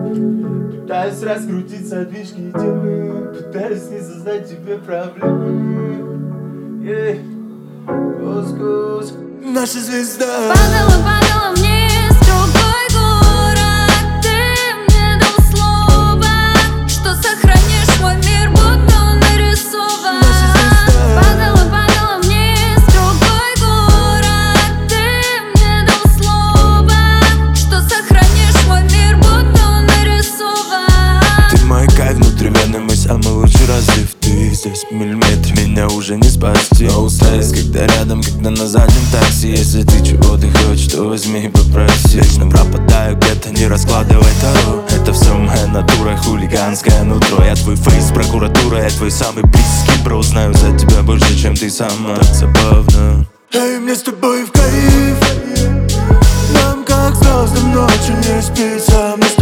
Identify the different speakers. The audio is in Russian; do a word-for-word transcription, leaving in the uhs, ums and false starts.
Speaker 1: Пытаюсь раскрутить задвижки темы, пытаюсь не создать тебе проблемы. Yeah. Кус-кус. Наша звезда
Speaker 2: падала, падала вниз, другой город. Ты мне дал слово, что сохранишь мой мир, будто он нарисован.
Speaker 1: Наша звезда
Speaker 2: падала, падала вниз, другой город. Ты мне дал слово, что сохранишь мой мир, будто он нарисован.
Speaker 1: Ты мой кайф, внутривенный мой самый лучший разлив. Ты здесь в миллиметре, меня уже не спасти. No стресс, когда рядом, когда на заднем такси. Если ты чего-то хочешь, то возьми и попроси. Вечно пропадаю где-то, не раскладывай таро. Это все моя натура, хулиганское нутро. Я твой фейс, прокуратура, я твой самый близкий бро. Знаю за тебя больше, чем ты сама. Так забавно. Эй, мне с тобой в кайф. Нам как звездам ночью не спится.